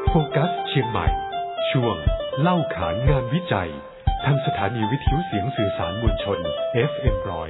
โฟกัสเชียงใหม่ช่วงเล่าขานงานวิจัยทางสถานีวิทยุเสียงสื่อสารมวลชน FM 100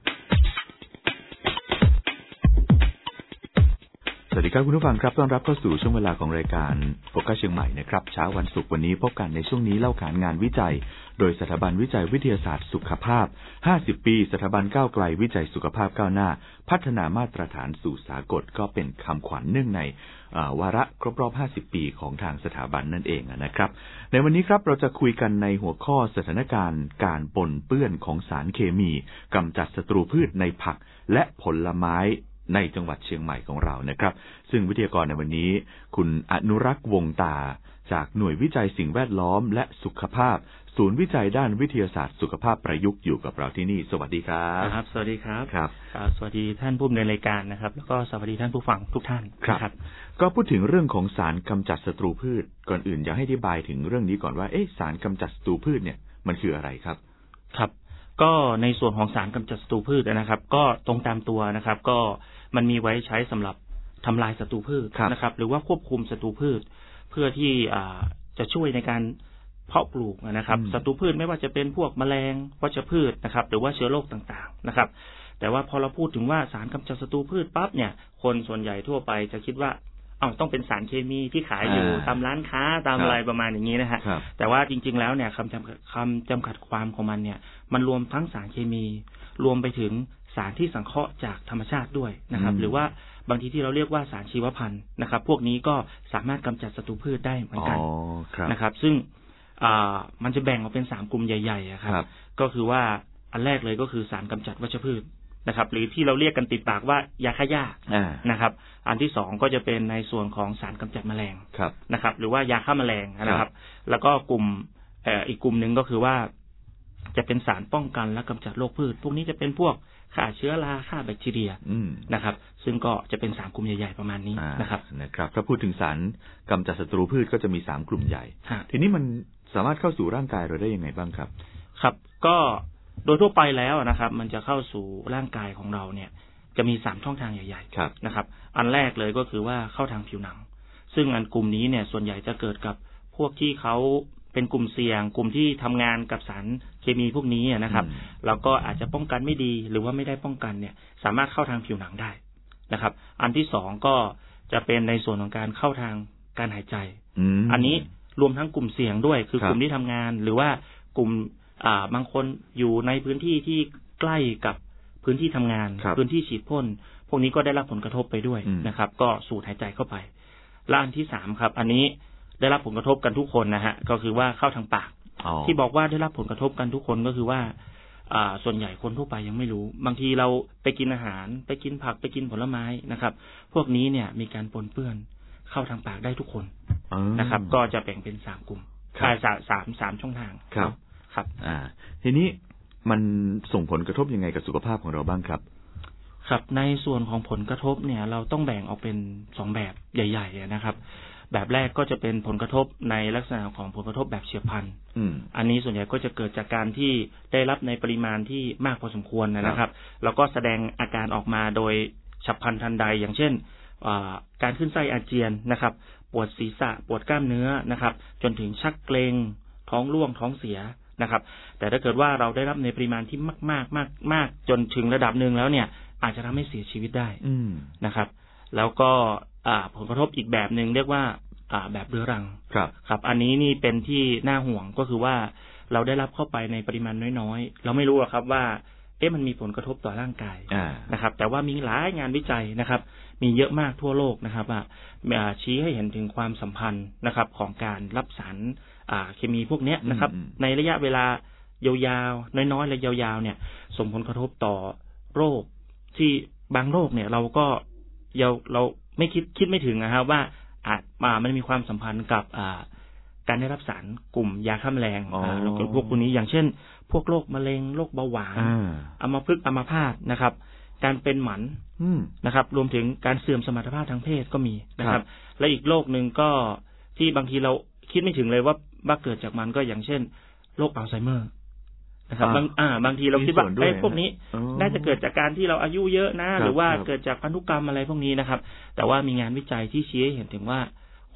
สวัสดีครับคุณผู้ฟังครับต้อนรับเข้าสู่ช่วงเวลาของรายการโฟกัสเชียงใหม่นะครับเช้าวันศุกร์วันนี้พบกันในช่วงนี้เล่าขานงานวิจัยโดยสถาบันวิจัยวิทยาศาสตร์สุขภาพ50ปีสถาบันก้าวไกลวิจัยสุขภาพก้าวหน้าพัฒนามาตรฐานสู่สากลก็เป็นคำขวัญเนื่องในวาระครบรอบ50ปีของทางสถาบันนั่นเองนะครับในวันนี้ครับเราจะคุยกันในหัวข้อสถานการณ์การปนเปื้อนของสารเคมีกำจัดศัตรูพืชในผักและผลไม้ในจังหวัดเชียงใหม่ของเรานะครับซึ่งวิทยากรในวันนี้คุณอนุรักษ์วงตาจากหน่วยวิจัยสิ่งแวดล้อมและสุขภาพศูนย์วิจัยด้านวิทยาศาสตร์สุขภาพประยุกต์อยู่กับเราที่นี่สวัสดีครับครับสวัสดีครับครับสวัสดีท่านผู้ดำเนินรายการนะครับแล้วก็สวัสดีท่านผู้ฟังทุกท่านครับก็พูดถึงเรื่องของสารกำจัดศัตรูพืชก่อนอื่นอยากให้อธิบายถึงเรื่องนี้ก่อนว่าสารกำจัดศัตรูพืชเนี่ยมันคืออะไรครับครับก็ในส่วนของสารกำจัดศัตรูพืชนะครับก็ตรงตามตัวนะครับก็มันมีไว้ใช้สำหรับทำลายศัตรูพืชนะครับหรือว่าควบคุมศัตรูพืชเพื่อที่จะช่วยในการเพาะปลูกนะครับศัตรูพืชไม่ว่าจะเป็นพวกแมลงวัชพืชนะครับหรือว่าเชื้อโรคต่างๆนะครับแต่ว่าพอเราพูดถึงว่าสารกำจัดศัตรูพืชปั๊บเนี่ยคนส่วนใหญ่ทั่วไปจะคิดว่าต้องเป็นสารเคมีที่ขายอยู่ตามร้านค้าตามอะไรประมาณอย่างนี้นะฮะแต่ว่าจริงๆแล้วเนี่ยคำจำกัดความของมันเนี่ยมันรวมทั้งสารเคมีรวมไปถึงสารที่สังเคราะห์จากธรรมชาติด้วยนะครับหรือว่าบางทีที่เราเรียกว่าสารชีวพันธุ์นะครับพวกนี้ก็สามารถกำจัดศัตรูพืชได้เหมือนกันนะครับซึ่งมันจะแบ่งออกเป็น3กลุ่มใหญ่ๆครับก็คือว่าอันแรกเลยก็คือสารกำจัดวัชพืชนะครับหรือที่เราเรียกกันติดปากว่ายาฆ่าหญ้านะครับอันที่2ก็จะเป็นในส่วนของสารกำจัดแมลงนะครับหรือว่ายาฆ่าแมลงนะครับแล้วก็กลุ่มอีกกลุ่มหนึ่งก็คือว่าจะเป็นสารป้องกันและกำจัดโรคพืชพวกนี้จะเป็นพวกฆ่าเชื้อราฆ่าแบคทีเรียนะครับซึ่งก็จะเป็น3กลุ่มใหญ่ๆประมาณนี้นะครับถ้าพูดถึงสารกำจัดศัตรูพืชก็จะมี3กลุ่มใหญ่ทีนี้มันสามารถเข้าสู่ร่างกายเราได้ยังไงบ้างครับครับก็โดยทั่วไปแล้วนะครับมันจะเข้าสู่ร่างกายของเราเนี่ยจะมี3ช่องทางใหญ่ๆนะครับอันแรกเลยก็คือว่าเข้าทางผิวหนังซึ่งอันกลุ่มนี้เนี่ยส่วนใหญ่จะเกิดกับพวกที่เขาเป็นกลุ่มเสี่ยงกลุ่มที่ทำงานกับสารเคมีพวกนี้นะครับแล้วก็อาจจะป้องกันไม่ดีหรือว่าไม่ได้ป้องกันเนี่ยสามารถเข้าทางผิวหนังได้นะครับอันที่2ก็จะเป็นในส่วนของการเข้าทางการหายใจอันนี้รวมทั้งกลุ่มเสี่ยงด้วยคือกลุ่มที่ทำงานหรือว่ากลุ่มบางคนอยู่ในพื้นที่ที่ใกล้กับพื้นที่ทำงานพื้นที่ฉีดพ่นพวกนี้ก็ได้รับผลกระทบไปด้วยนะครับก็สูดหายใจเข้าไปและอันที่3ครับอันนี้ได้รับผลกระทบกันทุกคนนะฮะก็คือว่าเข้าทางปากที่บอกว่าได้รับผลกระทบกันทุกคนก็คือว่าส่วนใหญ่คนทั่วไปยังไม่รู้บางทีเราไปกินอาหารไปกินผักไปกินผลไม้นะครับพวกนี้เนี่ยมีการปนเปื้อนเข้าทางปากได้ทุกคนนะครับก็จะแบ่งเป็น3กลุ่มสามช่องทางครับทีนี้มันส่งผลกระทบยังไงกับสุขภาพของเราบ้างครับครับในส่วนของผลกระทบเนี่ยเราต้องแบ่งออกเป็น2แบบใหญ่ๆนะครับแบบแรกก็จะเป็นผลกระทบในลักษณะของผลกระทบแบบเฉียบพลันอันนี้ส่วนใหญ่ก็จะเกิดจากการที่ได้รับในปริมาณที่มากพอสมควรนะครับแล้วก็แสดงอาการออกมาโดยฉับพลันทันใดอย่างเช่นการขึ้นไส้อาเจียนนะครับปวดศีรษะปวดกล้ามเนื้อนะครับจนถึงชักเกร็งท้องร่วงท้องเสียนะครับแต่ถ้าเกิดว่าเราได้รับในปริมาณที่มากจนถึงระดับหนึ่งแล้วเนี่ยอาจจะทำให้เสียชีวิตได้นะครับแล้วก็ผลกระทบอีกแบบหนึ่งเรียกว่าแบบเรื้อรังครับอันนี้นี่เป็นที่น่าห่วงก็คือว่าเราได้รับเข้าไปในปริมาณน้อยๆเราไม่รู้หรอกครับว่ามันมีผลกระทบต่อร่างกายนะครับแต่ว่ามีหลายงานวิจัยนะครับมีเยอะมากทั่วโลกนะครับว่าชี้ให้เห็นถึงความสัมพันธ์นะครับของการรับสารเคมีพวกนี้นะครับในระยะเวลายาวๆน้อยๆและยาวๆเนี่ยส่งผลกระทบต่อโรคที่บางโรคเนี่ยเราไม่คิดไม่ถึงนะครับว่ามันมีความสัมพันธ์กับการได้รับสารกลุ่มยาฆ่าแมลงพวกนี้อย่างเช่นพวกโรคมะเร็งโรคเบาหวานอัมพฤกษ์อัมพาตนะครับการเป็นหมันนะครับรวมถึงการเสื่อมสมรรถภาพทางเพศก็มีนะครับและอีกโรคนึงก็ที่บางทีเราคิดไม่ถึงเลยว่าเกิดจากมันก็อย่างเช่นโรคอัลไซเมอร์นะครับบางทีเราคิดว่าพวกนี้น่าจะเกิดจากการที่เราอายุเยอะนะหรือว่าเกิดจากพันธุกรรมอะไรพวกนี้นะครับแต่ว่ามีงานวิจัยที่ชี้ให้เห็นถึงว่า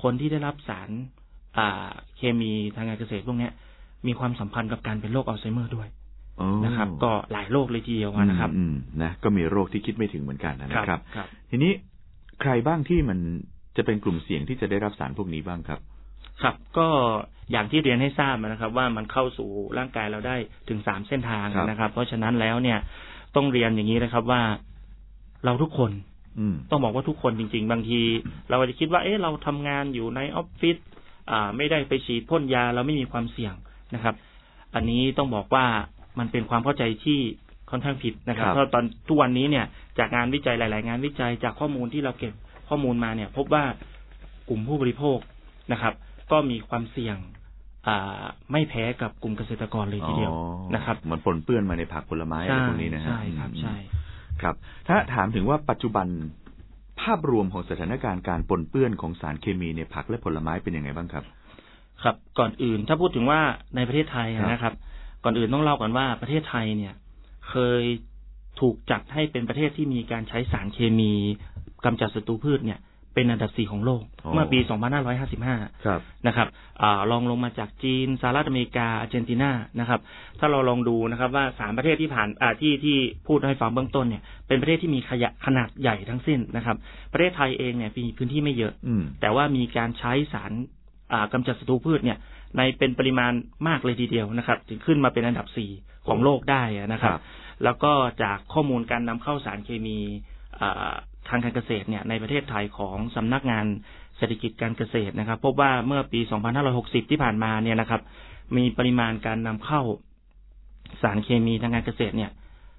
คนที่ได้รับสารเคมีทางการเกษตรพวกนี้มีความสัมพันธ์กับการเป็นโรคอัลไซเมอร์ด้วยนะครับก็หลายโรคเลยทีเดียวนะครับนะก็มีโรคที่คิดไม่ถึงเหมือนกันนะครับทีนี้ใครบ้างที่มันจะเป็นกลุ่มเสี่ยงที่จะได้รับสารพวกนี้บ้างครับครับก็อย่างที่เรียนให้ทราบนะครับว่ามันเข้าสู่ร่างกายเราได้ถึง3เส้นทางนะครับเพราะฉะนั้นแล้วเนี่ยต้องเรียนอย่างนี้นะครับว่าเราทุกคนต้องบอกว่าทุกคนจริงๆบางทีเราอาจจะคิดว่าเราทำงานอยู่ในออฟฟิศไม่ได้ไปฉีดพ่นยาเราไม่มีความเสี่ยงนะครับอันนี้ต้องบอกว่ามันเป็นความเข้าใจที่ค่อนข้างผิดนะครับเพราะตอนทุกวันนี้เนี่ยจากงานวิจัยหลายๆงานวิจัยจากข้อมูลที่เราเก็บข้อมูลมาเนี่ยพบว่ากลุ่มผู้บริโภคนะครับก็มีความเสี่ยงไม่แพ้กับกลุ่มเกษตรกรเลยทีเดียวนะครับมันปนเปื้อนมาในผักผลไม้อะไรพวกนี้นะฮะใช่ครับใช่ครับถ้าถามถึงว่าปัจจุบันภาพรวมของสถานการณ์การปนเปื้อนของสารเคมีในผักและผลไม้เป็นยังไงบ้างครับครับก่อนอื่นถ้าพูดถึงว่าในประเทศไทยนะครับก่อนอื่นต้องเล่าก่อนว่าประเทศไทยเนี่ยเคยถูกจัดให้เป็นประเทศที่มีการใช้สารเคมีกำจัดศัตรูพืชเนี่ยเป็นอันดับ4ของโลกเมื่อปี2555นะครับลองลงมาจากจีนสหรัฐอเมริกาอาร์เจนตินานะครับถ้าเราลองดูนะครับว่า3ประเทศที่ผ่านที่พูดให้ฟังเบื้องต้นเนี่ยเป็นประเทศที่มีขนาดใหญ่ทั้งสิ้นนะครับประเทศไทยเองเนี่ยมีพื้นที่ไม่เยอะแต่ว่ามีการใช้สารกำจัดศัตรูพืชเนี่ยในเป็นปริมาณมากเลยทีเดียวนะครับถึงขึ้นมาเป็นอันดับ4ของโลกได้นะครับแล้วก็จากข้อมูลการนำเข้าสารเคมีทางการเกษตรเนี่ยในประเทศไทยของสำนักงานเศรษฐกิจการเกษตรนะครับพบว่าเมื่อปี2560ที่ผ่านมาเนี่ยนะครับมีปริมาณการนำเข้าสารเคมีทางการเกษตรเนี่ย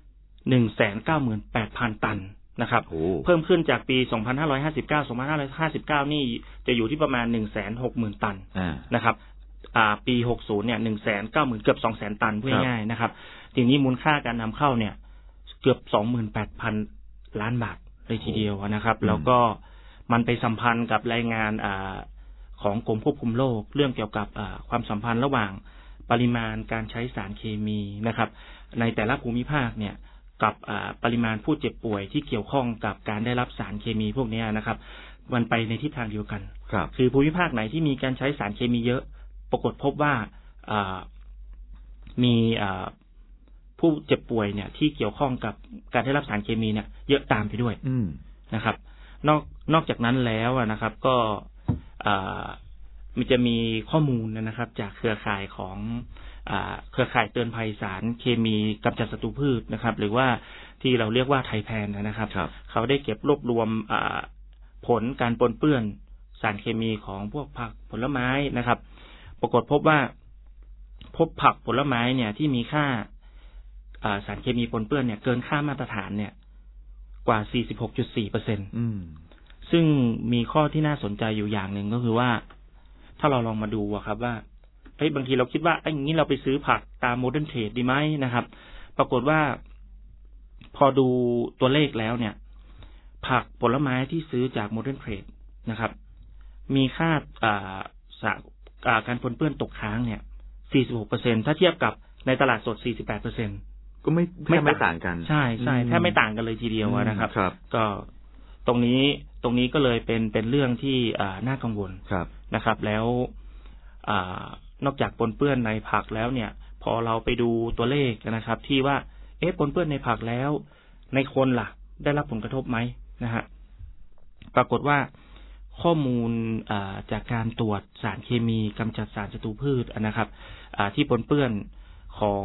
198,000 ตันนะครับเพิ่มขึ้นจากปี2559นี่จะอยู่ที่ประมาณ 160,000 ตันนะครับปี60เนี่ย 190,000 เกือบ 200,000 ตันพูดง่ายๆนะครับทีนี้มูลค่าการนำเข้าเนี่ยเกือบ 28,000 ล้านบาทเลยทีเดียวนะครับแล้วก็มันไปสัมพันธ์กับรายงานของกรมควบคุมโรคเรื่องเกี่ยวกับความสัมพันธ์ระหว่างปริมาณการใช้สารเคมีนะครับในแต่ละภูมิภาคเนี่ยกับปริมาณผู้เจ็บป่วยที่เกี่ยวข้องกับการได้รับสารเคมีพวกนี้นะครับมันไปในทิศทางเดียวกันคือภูมิภาคไหนที่มีการใช้สารเคมีเยอะปรากฏพบว่ามีผู้เจ็บป่วยเนี่ยที่เกี่ยวข้องกับการได้รับสารเคมีเนี่ยเยอะตามไปด้วยนะครับนอกจากนั้นแล้วนะครับก็มันจะมีข้อมูลนะครับจากเครือข่ายของเครือข่ายเตือนภัยสารเคมีกำจัดศัตรูพืชนะครับหรือว่าที่เราเรียกว่าไทยแพนนะครับเขาได้เก็บรวบรวมผลการปนเปื้อนสารเคมีของพวกผักผลไม้นะครับปรากฏพบว่าพบผักผลไม้เนี่ยที่มีค่าสารเคมีปนเปื้อนเนี่ยเกินค่ามาตรฐานเนี่ยกว่า 46.4% ซึ่งมีข้อที่น่าสนใจอยู่อย่างหนึ่งก็คือว่าถ้าเราลองมาดูครับว่าบางทีเราคิดว่าอย่างนี้เราไปซื้อผักตามโมเดิร์นเทรดดีไหมนะครับปรากฏว่าพอดูตัวเลขแล้วเนี่ยผักผลไม้ที่ซื้อจากโมเดิร์นเทรดนะครับมีค่าการปนเปื้อนตกค้างเนี่ย 46% ถ้าเทียบกับในตลาดสด 48% ก็ไม่ต่างกันใช่แทบไม่ต่างกันเลยทีเดียวนะครับก็ตรงนี้ก็เลยเป็นเรื่องที่น่ากังวลนะครับแล้วนอกจากปนเปื้อนในผักแล้วเนี่ยพอเราไปดูตัวเลขนะครับที่ว่าปนเปื้อนในผักแล้วในคนล่ะได้รับผลกระทบไหมนะฮะปรากฏว่าข้อมูลจากการตรวจสารเคมีกำจัดสารศัตรูพืชนะครับที่ปนเปื้อนของ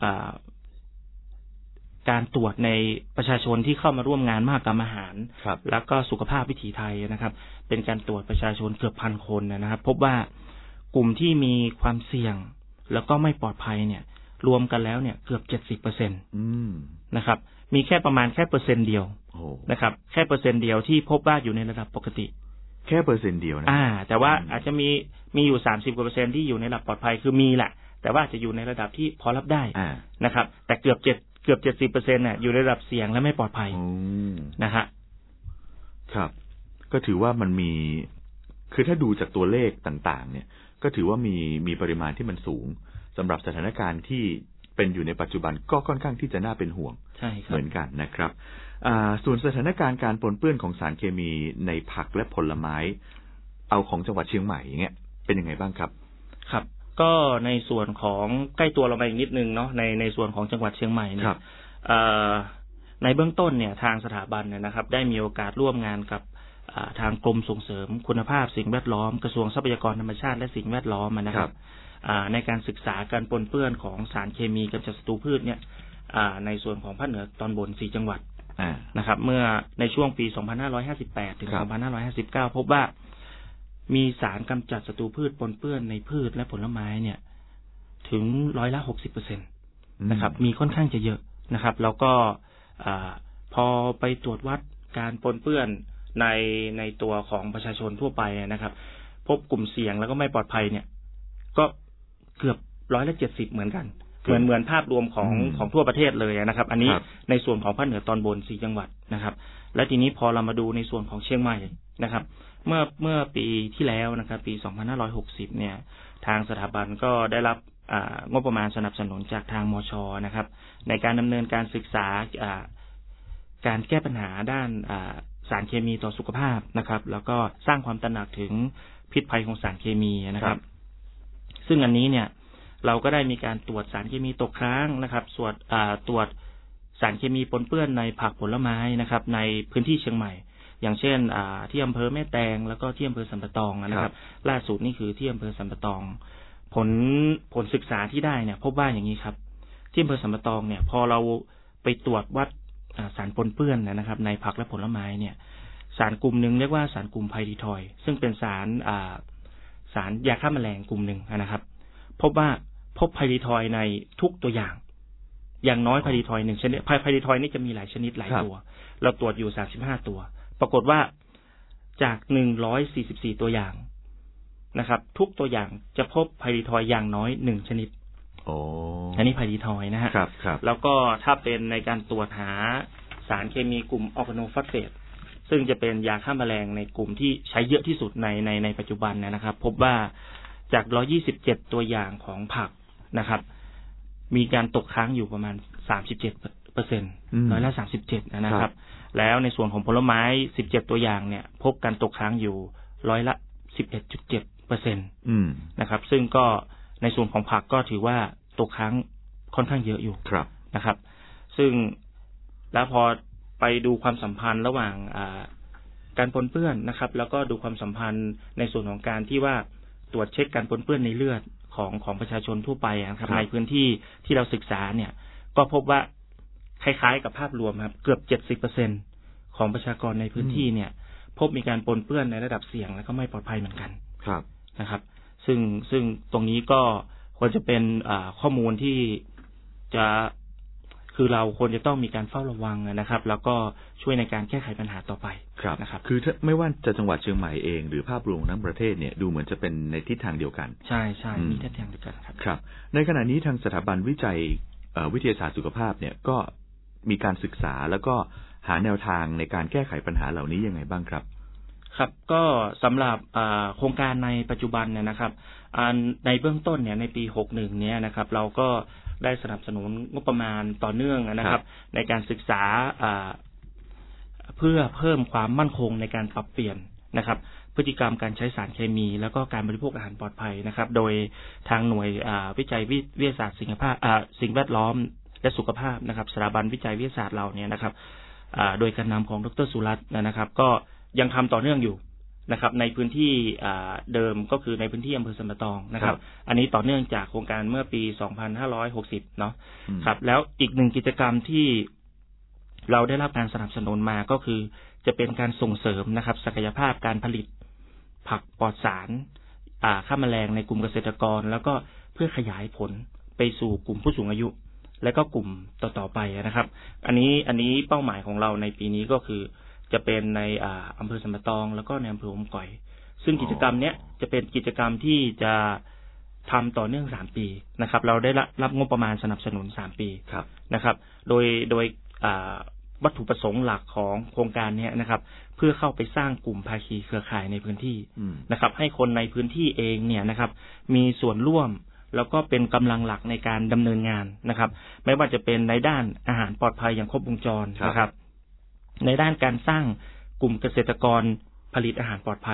การตรวจในประชาชนที่เข้ามาร่วมงานมหกรรมอาหารแล้วก็สุขภาพวิถีไทยนะครับเป็นการตรวจประชาชนเกือบ 1,000 คนนะครับพบว่ากลุ่มที่มีความเสี่ยงแล้วก็ไม่ปลอดภัยเนี่ยรวมกันแล้วเนี่ยเกือบ 70% นะครับมีแค่ประมาณแค่เปอร์เซ็นต์เดียวนะครับแค่เปอร์เซ็นต์เดียวที่พบว่าอยู่ในระดับปกติแค่เปอร์เซ็นต์เดียวนะแต่ว่าอาจจะมีอยู่30% ที่อยู่ในระดับปลอดภัยคือมีแหละแต่ว่าจะอยู่ในระดับที่พอรับได้นะครับแต่เกือบ 70% น่ะอยู่ในระดับเสี่ยงและไม่ปลอดภัยนะฮะครับก็ถือว่ามันมีคือถ้าดูจากตัวเลขต่างๆเนี่ยก็ถือว่ามีปริมาณที่มันสูงสำหรับสถานการณ์ที่เป็นอยู่ในปัจจุบันก็ค่อนข้างที่จะน่าเป็นห่วงเหมือนกันนะครับส่วนสถานการณ์การปนเปื้อนของสารเคมีในผักและผลไม้เอาของจังหวัดเชียงใหม่อย่างเงี้ยเป็นยังไงบ้างครับครับก็ในส่วนของใกล้ตัวเราไปอีกนิดนึงเนาะในส่วนของจังหวัดเชียงใหม่เนี่ยในเบื้องต้นเนี่ยทางสถาบันเนี่ยนะครับได้มีโอกาสร่วมงานกับทางกรมส่งเสริมคุณภาพสิ่งแวดล้อมกระทรวงทรัพยากรธรรมชาติและสิ่งแวดล้อมนะครับในการศึกษาการปนเปื้อนของสารเคมีกำจัดศัตรูพืชเนี่ยในส่วนของภาคเหนือตอนบน4จังหวัดนะครับเมื่อในช่วงปี2558ถึง2559พบว่ามีสารกำจัดศัตรูพืชปนเปื้อนในพืชและผลไม้เนี่ยถึง60%นะครับมีค่อนข้างจะเยอะนะครับแล้วก็พอไปตรวจวัดการปนเปื้อนในตัวของประชาชนทั่วไปนะครับพบกลุ่มเสี่ยงแล้วก็ไม่ปลอดภัยเนี่ยก็เกือบ70%เหมือนกันเหมือนภาพรวมของทั่วประเทศเลยนะครับอันนี้ในส่วนของภาคเหนือตอนบน4จังหวัดนะครับและทีนี้พอเรามาดูในส่วนของเชียงใหม่นะครับเมื่อปีที่แล้วนะครับปี2560เนี่ยทางสถาบันก็ได้รับงบประมาณสนับสนุนจากทางมช.นะครับในการดำเนินการศึกษาการแก้ปัญหาด้านสารเคมีต่อสุขภาพนะครับแล้วก็สร้างความตระหนักถึงพิษภัยของสารเคมีนะครับซึ่งอันนี้เนี่ยเราก็ได้มีการตรวจสารเคมีตกค้างนะครับตรวจสารเคมีปนเปื้อนในผักผลไม้นะครับในพื้นที่เชียงใหม่อย่างเช่นที่อำเภอแม่แตงแล้วก็ที่อำเภอสันปะตองนะครับล่าสุดนี่คือที่อำเภอสันปะตองผลศึกษาที่ได้เนี่ยพบว่าอย่างนี้ครับที่อำเภอสันปะตองเนี่ยพอเราไปตรวจวัดสารปนเปื้อนนะครับในผักและผลไม้เนี่ยสารกลุ่มหนึ่งเรียกว่าสารกลุ่มไพริทอยด์ซึ่งเป็นสารยาฆ่าแมลงกลุ่มหนึ่งนะครับพบไพริทอยด์ในทุกตัวอย่างน้อยไพริทอยด์1ชนิดไพริทอยด์นี่จะมีหลายชนิดหลายตัวเราตรวจอยู่35ตัวปรากฏว่าจาก144ตัวอย่างนะครับทุกตัวอย่างจะพบไพริทอยด์อย่างน้อย1ชนิดอันนี้ไพริทอยด์นะฮะแล้วก็ถ้าเป็นในการตรวจหาสารเคมีกลุ่มออร์แกโนฟอสเฟตซึ่งจะเป็นยาฆ่าแมลงในกลุ่มที่ใช้เยอะที่สุดในปัจจุบันนะครับพบว่าจาก127ตัวอย่างของผักนะครับมีการตกค้างอยู่ประมาณ37%37%นะครับแล้วในส่วนของผลไม้17ตัวอย่างเนี่ยพบการตกค้างอยู่11.7%นะครับซึ่งก็ในส่วนของผักก็ถือว่าตกค้างค่อนข้างเยอะอยู่นะครับซึ่งแล้วพอไปดูความสัมพันธ์ระหว่างการปนเปื้อนนะครับแล้วก็ดูความสัมพันธ์ในส่วนของการที่ว่าตรวจเช็คการปนเปื้อนในเลือดของประชาชนทั่วไปนะครับในพื้นที่ที่เราศึกษาเนี่ยก็พบว่าคล้ายๆกับภาพรวมครับเกือบ 70% ของประชากรในพื้นที่เนี่ยพบมีการปนเปื้อนในระดับเสี่ยงและก็ไม่ปลอดภัยเหมือนกันนะครับซึ่งตรงนี้ก็ควรจะเป็นข้อมูลที่จะคือเราควรจะต้องมีการเฝ้าระวังนะครับแล้วก็ช่วยในการแก้ไขปัญหาต่อไปนะครับคือไม่ว่าจะจังหวัดเชียงใหม่เองหรือภาพรวมทั้งประเทศเนี่ยดูเหมือนจะเป็นในทิศทางเดียวกันใช่มีทิศทางเดียวกันครับในขณะนี้ทางสถาบันวิจัยวิทยาศาสตร์สุขภาพเนี่ยก็มีการศึกษาแล้วก็หาแนวทางในการแก้ไขปัญหาเหล่านี้ยังไงบ้างครับครับก็สำหรับโครงการในปัจจุบันเนี่ยนะครับในเบื้องต้นเนี่ยในปี61เนี่ยนะครับเราก็ได้สนับสนุนงบประมาณต่อเนื่องนะครับในการศึกษาเพื่อเพิ่มความมั่นคงในการปรับเปลี่ยนนะครับพฤติกรรมการใช้สารเคมีแล้วก็การบริโภคอาหารปลอดภัยนะครับโดยทางหน่วยวิจัยวิทยาศาสตร์สิ่งแวดล้อมและสุขภาพนะครับสถาบันวิจัยวิทยาศาสตร์เราเนี่ยนะครับโดยการนำของดร.สุรัตน์นะครับก็ยังทำต่อเนื่องอยู่นะครับในพื้นที่เดิมก็คือในพื้นที่อำเภอสันปะตองนะครับอันนี้ต่อเนื่องจากโครงการเมื่อปี2560เนาะครับแล้วอีกหนึ่งกิจกรรมที่เราได้รับการสนับสนุนมาก็คือจะเป็นการส่งเสริมนะครับศักยภาพการผลิตผักปลอดสารฆ่าแมลงในกลุ่มเกษตรกรแล้วก็เพื่อขยายผลไปสู่กลุ่มผู้สูงอายุและก็กลุ่มต่อไปนะครับอันนี้เป้าหมายของเราในปีนี้ก็คือจะเป็นในอำเภอสันปะตองแล้วก็ในอำเภออมก๋อยซึ่งกิจกรรมเนี้ยจะเป็นกิจกรรมที่จะทำต่อเนื่อง3ปีนะครับเราได้รับงบประมาณสนับสนุน3ปีนะครับโดยวัตถุประสงค์หลักของโครงการนี้นะครับเพื่อเข้าไปสร้างกลุ่มภาคีเครือข่ายในพื้นที่นะครับให้คนในพื้นที่เองเนี่ยนะครับมีส่วนร่วมแล้วก็เป็นกำลังหลักในการดำเนินงานนะครับไม่ว่าจะเป็นในด้านอาหารปลอดภัยอย่างครบวงจรนะครับในด้านการสร้างกลุ่มเกษตรกรผลิตอาหารปลอดภัย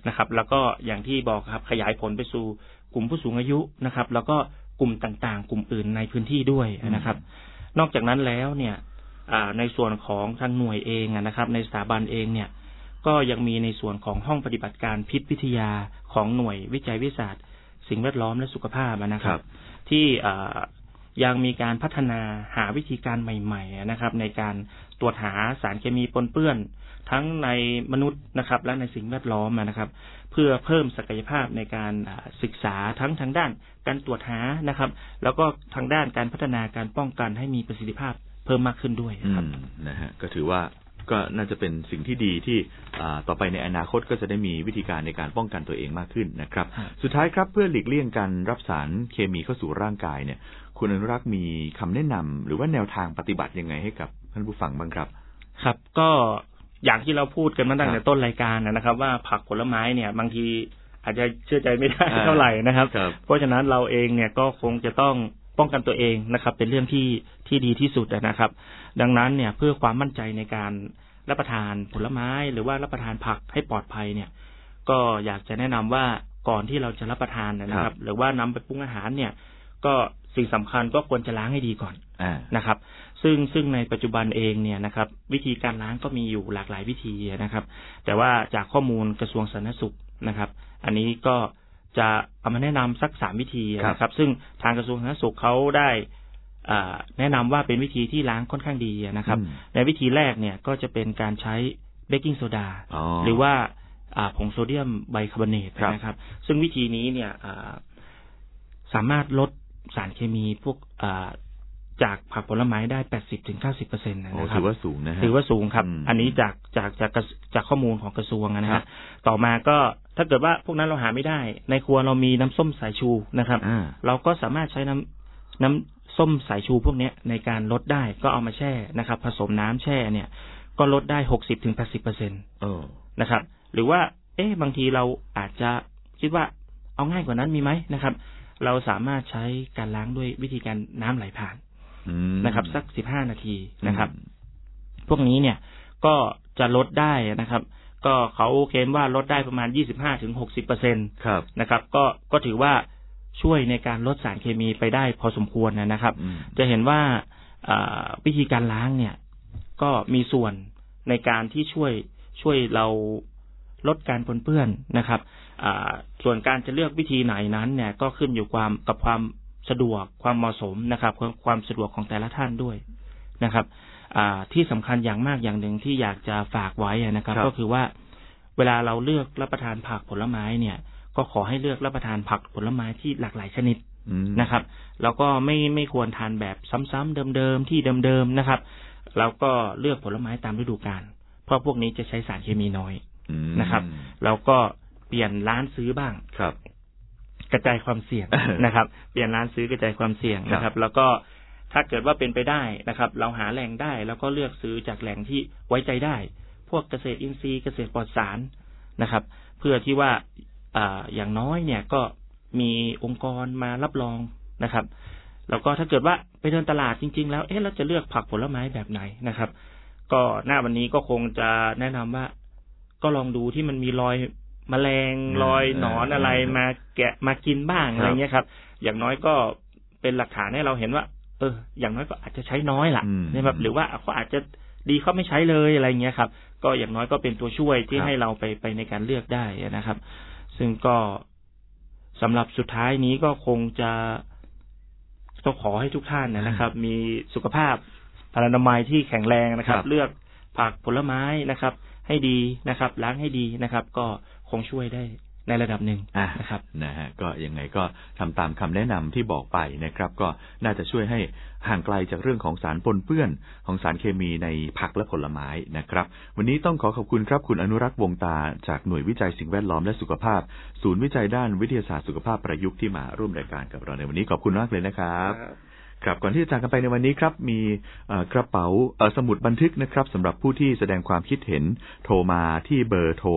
นะครับแล้วก็อย่างที่บอกครับขยายผลไปสู่กลุ่มผู้สูงอายุนะครับแล้วก็กลุ่มต่างๆกลุ่มอื่นในพื้นที่ด้วยนะครับนอกจากนั้นแล้วเนี่ยในส่วนของทางหน่วยเองนะครับในสถาบันเองเนี่ยก็ยังมีในส่วนของห้องปฏิบัติการพิษวิทยาของหน่วยวิจัยวิทยาศาสตร์สิ่งแวดล้อมและสุขภาพนะครับที่ยังมีการพัฒนาหาวิธีการใหม่ๆนะครับในการตรวจหาสารเคมีปนเปื้อนทั้งในมนุษย์นะครับและในสิ่งแวดล้อมนะครับเพื่อเพิ่มศักยภาพในการศึกษาทั้งทางด้านการตรวจหานะครับแล้วก็ทางด้านการพัฒนาการป้องกันให้มีประสิทธิภาพเพิ่มมากขึ้นด้วยครับนะฮะก็ถือว่าก็น่าจะเป็นสิ่งที่ดีที่ต่อไปในอนาคตก็จะได้มีวิธีการในการป้องกันตัวเองมากขึ้นนะครับสุดท้ายครับเพื่อหลีกเลี่ยงการรับสารเคมีเข้าสู่ร่างกายเนี่ยคุณอนุรักษ์มีคำแนะนำหรือว่าแนวทางปฏิบัติยังไงให้กับท่านผู้ฟังบ้างครับครับก็อย่างที่เราพูดกันมาตั้งแต่ต้นรายการนะครับว่าผักผลไม้เนี่ยบางทีอาจจะเชื่อใจไม่ได้เท่าไหร่นะครับเพราะฉะนั้นเราเองเนี่ยก็คงจะต้องป้องกันตัวเองนะครับเป็นเรื่องที่ดีที่สุดนะครับดังนั้นเนี่ยเพื่อความมั่นใจในการรับประทานผลไม้หรือว่ารับประทานผักให้ปลอดภัยเนี่ยก็อยากจะแนะนำว่าก่อนที่เราจะรับประทานนะครับหรือว่านำไปปรุงอาหารเนี่ยก็สิ่งสำคัญก็ควรจะล้างให้ดีก่อนนะครับซึ่งในปัจจุบันเองเนี่ยนะครับวิธีการล้างก็มีอยู่หลากหลายวิธีนะครับแต่ว่าจากข้อมูลกระทรวงสาธารณสุขนะครับอันนี้ก็จะเอามาแนะนำสัก3วิธีนะครับซึ่งทางกระทรวงสาธารณสุขเขาได้แนะนำว่าเป็นวิธีที่ล้างค่อนข้างดีนะครับในวิธีแรกเนี่ยก็จะเป็นการใช้เบกกิ้งโซดาหรือว่าผงโซเดียมไบคาร์บอเนตนะครับซึ่งวิธีนี้เนี่ยสามารถลดสารเคมีพวกจากผักผลไม้ได้ 80-90% นะครับถือว่าสูงนะฮะถือว่าสูงครับอันนี้จากข้อมูลของกระทรวงนะฮะต่อมาก็ถ้าเกิดว่าพวกนั้นเราหาไม่ได้ในครัวเรามีน้ำส้มสายชูนะครับเราก็สามารถใช้น้ำส้มสายชูพวกนี้ในการลดได้ก็เอามาแช่นะครับผสมน้ำแช่เนี่ยก็ลดได้ 60-80% นะครับหรือว่าบางทีเราอาจจะคิดว่าเอาง่ายกว่านั้นมีไหมนะครับเราสามารถใช้การล้างด้วยวิธีการน้ำไหลผ่านนะครับสัก15 นาทีนะครับพวกนี้เนี่ยก็จะลดได้นะครับก็เขาเกณฑ์ว่าลดได้ประมาณ 25-60% นะครับก็ถือว่าช่วยในการลดสารเคมีไปได้พอสมควรนะครับจะเห็นว่าวิธีการล้างเนี่ยก็มีส่วนในการที่ช่วยเราลดการปนเปื้อนนะครับส่วนการจะเลือกวิธีไหนนั้นเนี่ยก็ขึ้นอยู่กับความสะดวกความเหมาะสมนะครับความสะดวกของแต่ละท่านด้วยนะครับที่สำคัญอย่างมากอย่างหนึ่งที่อยากจะฝากไว้นะครับก็คือว่าเวลาเราเลือกรับประทานผักผลไม้เนี่ยก็ขอให้เลือกรับประทานผักผลไม้ที่หลากหลายชนิดนะครับแล้วก็ไม่ควรทานแบบซ้ำๆเดิมๆที่เดิมๆนะครับแล้วก็เลือกผลไม้ตามฤดูกาลเพราะพวกนี้จะใช้สารเคมีน้อยนะครับแล้วก็เปลี่ยนร้านซื้อบ้างกระจายความเสี่ยงนะครับเปลี่ยนร้านซื้อกระจายความเสี่ยงนะครับแล้วก็ถ้าเกิดว่าเป็นไปได้นะครับเราหาแหล่งได้แล้วก็เลือกซื้อจากแหล่งที่ไว้ใจได้พวกเกษตรอินทรีย์เกษตรปลอดสารนะครับเพื่อที่ว่าอย่างน้อยเนี่ยก็มีองค์กรมารับรองนะครับแล้วก็ถ้าเกิดว่าไปเดินตลาดจริงๆแล้วเราจะเลือกผักผลไม้แบบไหนนะครับก็หน้าวันนี้ก็คงจะแนะนำว่าก็ลองดูที่มันมีรอยแมลงรอยหนอนอะไรมาแกะมากินบ้างอะไรเงี้ยครับอย่างน้อยก็เป็นหลักฐานให้เราเห็นว่าอย่างน้อยก็อาจจะใช้น้อยล่ะนะครับหรือว่าเขาอาจจะดีเขาไม่ใช้เลยอะไรเงี้ยครับก็อย่างน้อยก็เป็นตัวช่วยที่ให้เราไปในการเลือกได้นะครับซึ่งก็สำหรับสุดท้ายนี้ก็คงจะต้องขอให้ทุกท่านนะครับมีสุขภาพอนามัยที่แข็งแรงนะครับเลือกผักผลไม้นะครับให้ดีนะครับล้างให้ดีนะครับก็คงช่วยได้ในระดับหนึ่งนะครับนะฮะก็ยังไงก็ทำตามคำแนะนำที่บอกไปนะครับก็น่าจะช่วยให้ห่างไกลจากเรื่องของสารปนเปื้อนของสารเคมีในผักและผลไม้นะครับวันนี้ต้องขอบคุณครับคุณอนุรักษ์วงตาจากหน่วยวิจัยสิ่งแวดล้อมและสุขภาพศูนย์วิจัยด้านวิทยาศาสตร์สุขภาพประยุกต์ที่มาร่วมรายการกับเราในวันนี้ขอบคุณมากเลยนะครับครับก่อนที่จะจากกันไปในวันนี้ครับมีกระเป๋าสมุดบันทึกนะครับสำหรับผู้ที่แสดงความคิดเห็นโทรมาที่เบอร์โทร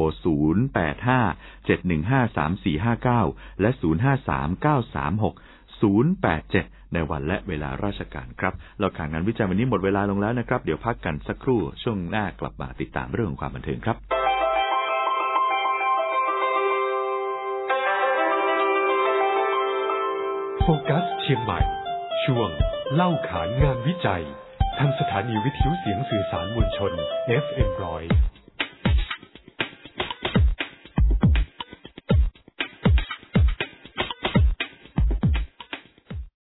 0857153459 และ 053936 087 ในวันและเวลาราชการครับเราข่าวงานวิจัยวันนี้หมดเวลาลงแล้วนะครับเดี๋ยวพักกันสักครู่ช่วงหน้ากลับมาติดตามเรื่องของความบันเทิงครับโฟกัสเชียงใหม่ช่วงเล่าขานงานวิจัยทางสถานีวิทยุเสียงสื่อสารมวลชน FM 100